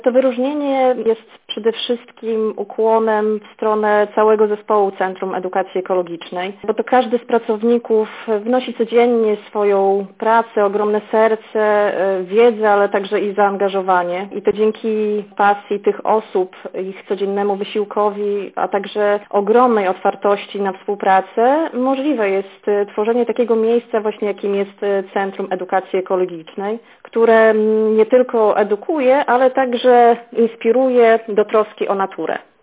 To wyróżnienie jest przede wszystkim ukłonem w stronę całego zespołu Centrum Edukacji Ekologicznej, bo to każdy z pracowników wnosi codziennie swoją pracę, ogromne serce, wiedzę, ale także i zaangażowanie. I to dzięki pasji tych osób, ich codziennemu wysiłkowi, a także ogromnej otwartości na współpracę możliwe jest tworzenie takiego miejsca właśnie, jakim jest Centrum Edukacji Ekologicznej, które nie tylko edukuje, ale także inspiruje do troski o naturę.